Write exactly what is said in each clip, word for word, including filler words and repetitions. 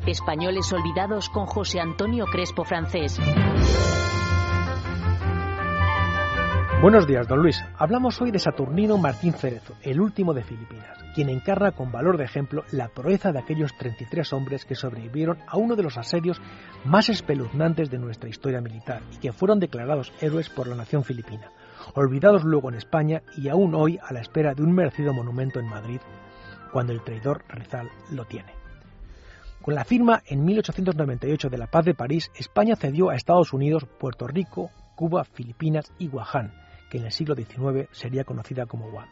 Españoles olvidados con José Antonio Crespo Francés. Buenos días, don Luis. Hablamos hoy de Saturnino Martín Cerezo, el último de Filipinas, quien encarna con valor de ejemplo la proeza de aquellos treinta y tres hombres que sobrevivieron a uno de los asedios más espeluznantes de nuestra historia militar y que fueron declarados héroes por la nación filipina, olvidados luego en España y aún hoy a la espera de un merecido monumento en Madrid, cuando el traidor Rizal lo tiene. Con la firma en mil ochocientos noventa y ocho de la Paz de París, España cedió a Estados Unidos Puerto Rico, Cuba, Filipinas y Guam, que en el siglo diecinueve sería conocida como Guam.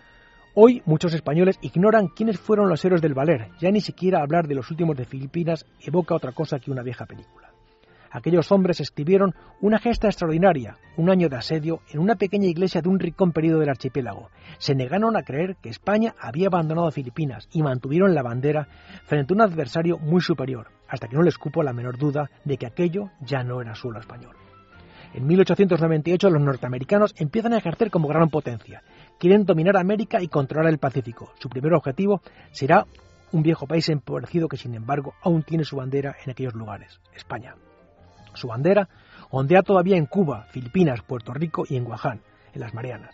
Hoy muchos españoles ignoran quiénes fueron los héroes del Valer, ya ni siquiera hablar de los últimos de Filipinas evoca otra cosa que una vieja película. Aquellos hombres escribieron una gesta extraordinaria, un año de asedio en una pequeña iglesia de un rincón perdido del archipiélago. Se negaron a creer que España había abandonado Filipinas y mantuvieron la bandera frente a un adversario muy superior, hasta que no les cupo la menor duda de que aquello ya no era suelo español. En mil ochocientos noventa y ocho los norteamericanos empiezan a ejercer como gran potencia. Quieren dominar América y controlar el Pacífico. Su primer objetivo será un viejo país empobrecido que, sin embargo, aún tiene su bandera en aquellos lugares, España. Su bandera ondea todavía en Cuba, Filipinas, Puerto Rico y en Guam, en las Marianas.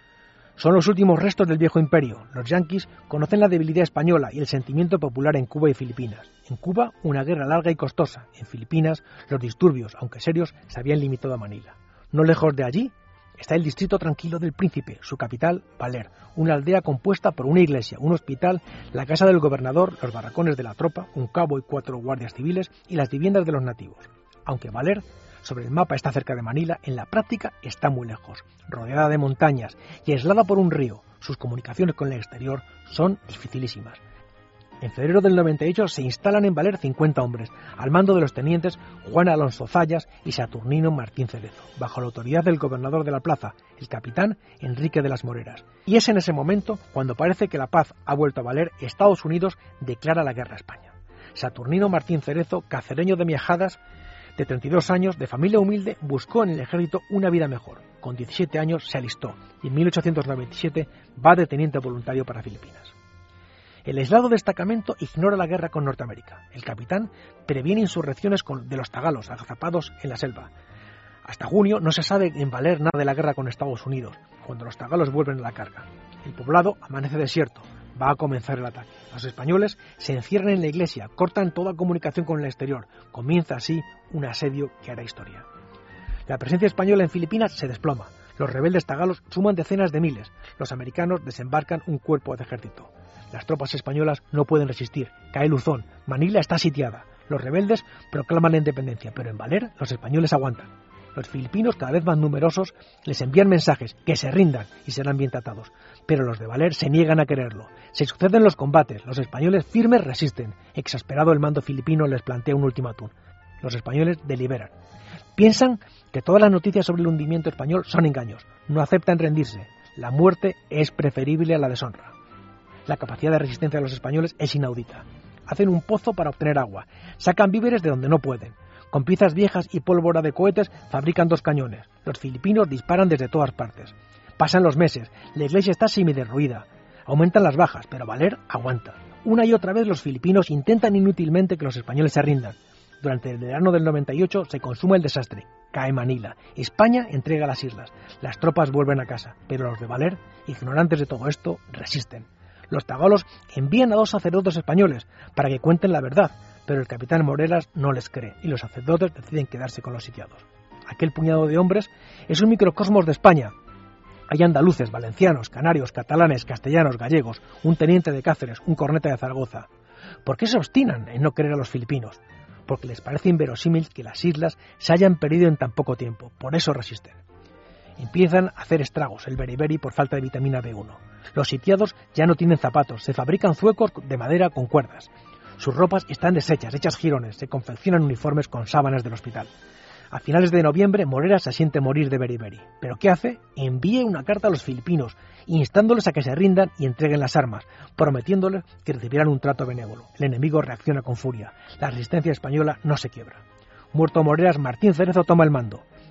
Son los últimos restos del viejo imperio. Los yanquis conocen la debilidad española y el sentimiento popular en Cuba y Filipinas. En Cuba, una guerra larga y costosa. En Filipinas, los disturbios, aunque serios, se habían limitado a Manila. No lejos de allí está el distrito tranquilo del Príncipe, su capital, Valer, una aldea compuesta por una iglesia, un hospital, la casa del gobernador, los barracones de la tropa, un cabo y cuatro guardias civiles y las viviendas de los nativos. Aunque Valer, sobre el mapa está cerca de Manila, en la práctica está muy lejos, rodeada de montañas y aislada por un río. Sus comunicaciones con el exterior son dificilísimas. En febrero del noventa y ocho se instalan en Valer cincuenta hombres, al mando de los tenientes Juan Alonso Zayas y Saturnino Martín Cerezo, bajo la autoridad del gobernador de la plaza, el capitán Enrique de las Moreras. Y es en ese momento, cuando parece que la paz ha vuelto a Valer, Estados Unidos declara la guerra a España. Saturnino Martín Cerezo, cacereño de Miajadas, de treinta y dos años, de familia humilde, buscó en el ejército una vida mejor. Con diecisiete años se alistó y en mil ochocientos noventa y siete va de teniente voluntario para Filipinas. El aislado destacamento ignora la guerra con Norteamérica. El capitán previene insurrecciones con, de los tagalos agazapados en la selva. Hasta junio no se sabe en Valer nada de la guerra con Estados Unidos, cuando los tagalos vuelven a la carga. El poblado amanece desierto. Va a comenzar el ataque. Los españoles se encierran en la iglesia, cortan toda comunicación con el exterior. Comienza así un asedio que hará historia. La presencia española en Filipinas se desploma. Los rebeldes tagalos suman decenas de miles. Los americanos desembarcan un cuerpo de ejército. Las tropas españolas no pueden resistir. Cae Luzón. Manila está sitiada. Los rebeldes proclaman la independencia, pero en Valer los españoles aguantan. Los filipinos, cada vez más numerosos, les envían mensajes, que se rindan y serán bien tratados. Pero los de Valer se niegan a quererlo. Se suceden los combates, los españoles firmes resisten. Exasperado el mando filipino les plantea un ultimátum. Los españoles deliberan. Piensan que todas las noticias sobre el hundimiento español son engaños. No aceptan rendirse. La muerte es preferible a la deshonra. La capacidad de resistencia de los españoles es inaudita. Hacen un pozo para obtener agua. Sacan víveres de donde no pueden. Con piezas viejas y pólvora de cohetes fabrican dos cañones. Los filipinos disparan desde todas partes. Pasan los meses, la iglesia está semiderruida. Aumentan las bajas, pero Valer aguanta. Una y otra vez los filipinos intentan inútilmente que los españoles se rindan. Durante el verano del noventa y ocho se consuma el desastre. Cae Manila. España entrega las islas. Las tropas vuelven a casa, pero los de Valer, ignorantes de todo esto, resisten. Los tagalos envían a dos sacerdotes españoles para que cuenten la verdad, pero el capitán Moreras no les cree y los sacerdotes deciden quedarse con los sitiados. Aquel puñado de hombres es un microcosmos de España. Hay andaluces, valencianos, canarios, catalanes, castellanos, gallegos, un teniente de Cáceres, un corneta de Zaragoza. ¿Por qué se obstinan en no querer a los filipinos? Porque les parece inverosímil que las islas se hayan perdido en tan poco tiempo. Por eso resisten. Empiezan a hacer estragos el beriberi por falta de vitamina B uno. Los sitiados ya no tienen zapatos, se fabrican zuecos de madera con cuerdas. Sus ropas están deshechas, hechas jirones, se confeccionan uniformes con sábanas del hospital. A finales de noviembre, Moreras se siente morir de beriberi. ¿Pero qué hace? Envía una carta a los filipinos, instándoles a que se rindan y entreguen las armas, prometiéndoles que recibirán un trato benévolo. El enemigo reacciona con furia. La resistencia española no se quiebra. Muerto Moreras, Martín Cerezo toma el mando.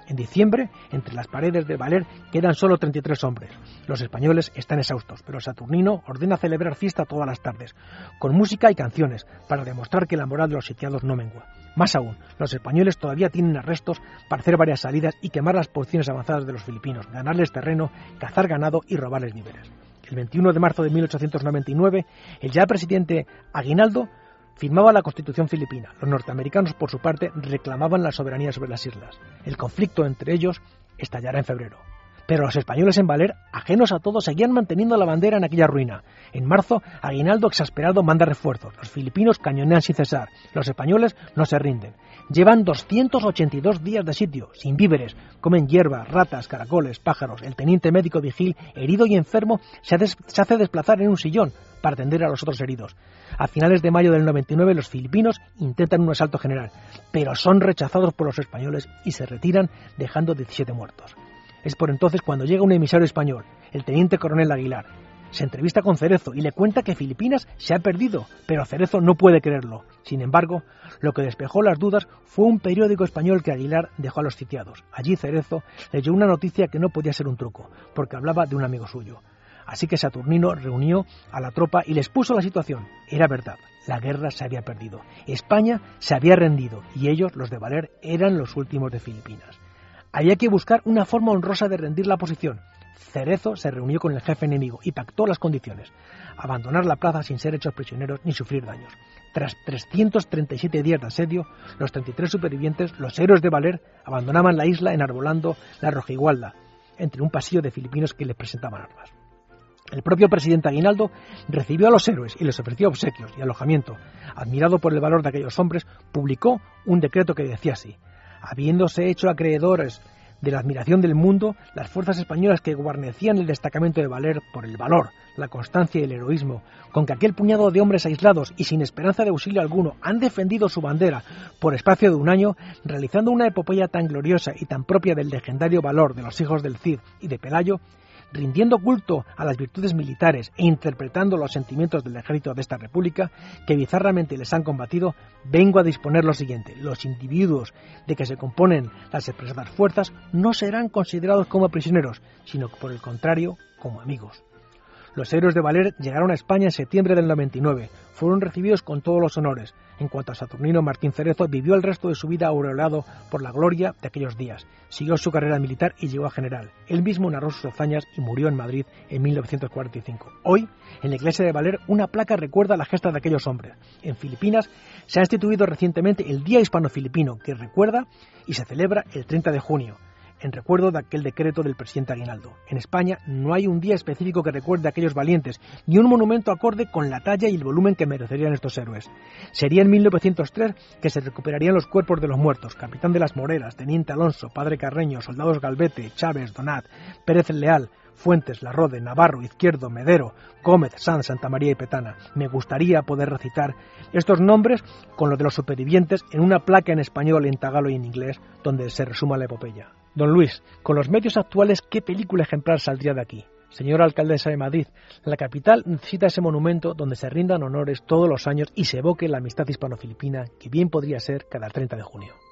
En diciembre, entre las paredes de Valer quedan solo treinta y tres hombres. Los españoles están exhaustos, pero Saturnino ordena celebrar fiesta todas las tardes, con música y canciones, para demostrar que la moral de los sitiados no mengua. Más aún, los españoles todavía tienen arrestos para hacer varias salidas y quemar las posiciones avanzadas de los filipinos, ganarles terreno, cazar ganado y robarles víveres. El veintiuno de marzo de mil ochocientos noventa y nueve, el ya presidente Aguinaldo firmaba la Constitución filipina. Los norteamericanos, por su parte, reclamaban la soberanía sobre las islas. El conflicto entre ellos estallará en febrero. Pero los españoles en Valer, ajenos a todo, seguían manteniendo la bandera en aquella ruina. En marzo, Aguinaldo, exasperado, manda refuerzos. Los filipinos cañonean sin cesar. Los españoles no se rinden. Llevan doscientos ochenta y dos días de sitio, sin víveres. Comen hierba, ratas, caracoles, pájaros. El teniente médico vigil, herido y enfermo, se, ha des- se hace desplazar en un sillón para atender a los otros heridos. A finales de mayo del noventa y nueve, los filipinos intentan un asalto general, pero son rechazados por los españoles y se retiran, dejando diecisiete muertos. Es por entonces cuando llega un emisario español, el teniente coronel Aguilar. Se entrevista con Cerezo y le cuenta que Filipinas se ha perdido, pero Cerezo no puede creerlo. Sin embargo, lo que despejó las dudas fue un periódico español que Aguilar dejó a los sitiados. Allí Cerezo leyó una noticia que no podía ser un truco, porque hablaba de un amigo suyo. Así que Saturnino reunió a la tropa y les puso la situación. Era verdad, la guerra se había perdido. España se había rendido y ellos, los de Valer, eran los últimos de Filipinas. Había que buscar una forma honrosa de rendir la posición. Cerezo se reunió con el jefe enemigo y pactó las condiciones. Abandonar la plaza sin ser hechos prisioneros ni sufrir daños. Tras trescientos treinta y siete días de asedio, los treinta y tres supervivientes, los héroes de Valer, abandonaban la isla enarbolando la rojigualda, entre un pasillo de filipinos que les presentaban armas. El propio presidente Aguinaldo recibió a los héroes y les ofreció obsequios y alojamiento. Admirado por el valor de aquellos hombres, publicó un decreto que decía así: habiéndose hecho acreedores de la admiración del mundo, las fuerzas españolas que guarnecían el destacamento de Valer por el valor, la constancia y el heroísmo, con que aquel puñado de hombres aislados y sin esperanza de auxilio alguno han defendido su bandera por espacio de un año, realizando una epopeya tan gloriosa y tan propia del legendario valor de los hijos del Cid y de Pelayo, rindiendo culto a las virtudes militares e interpretando los sentimientos del ejército de esta república, que bizarramente les han combatido, vengo a disponer lo siguiente: los individuos de que se componen las expresadas fuerzas no serán considerados como prisioneros, sino por el contrario, como amigos. Los héroes de Valer llegaron a España en septiembre del noventa y nueve, fueron recibidos con todos los honores. En cuanto a Saturnino Martín Cerezo, vivió el resto de su vida aureolado por la gloria de aquellos días. Siguió su carrera militar y llegó a general. Él mismo narró sus hazañas y murió en Madrid en mil novecientos cuarenta y cinco. Hoy, en la iglesia de Valer, una placa recuerda la gesta de aquellos hombres. En Filipinas se ha instituido recientemente el Día Hispano-Filipino, que recuerda y se celebra el treinta de junio. En recuerdo de aquel decreto del presidente Aguinaldo. En España no hay un día específico que recuerde a aquellos valientes, ni un monumento acorde con la talla y el volumen que merecerían estos héroes. Sería en mil novecientos tres que se recuperarían los cuerpos de los muertos: Capitán de las Moreras, Teniente Alonso, Padre Carreño, Soldados Galvete, Chávez, Donat, Pérez Leal, Fuentes, Larrode, Navarro, Izquierdo, Medero, Gómez, Sanz, Santa María y Petana. Me gustaría poder recitar estos nombres con los de los supervivientes en una placa en español, en tagalo y en inglés, donde se resuma la epopeya. Don Luis, con los medios actuales, ¿qué película ejemplar saldría de aquí? Señora alcaldesa de Madrid, la capital necesita ese monumento donde se rindan honores todos los años y se evoque la amistad hispano-filipina, que bien podría ser cada treinta de junio.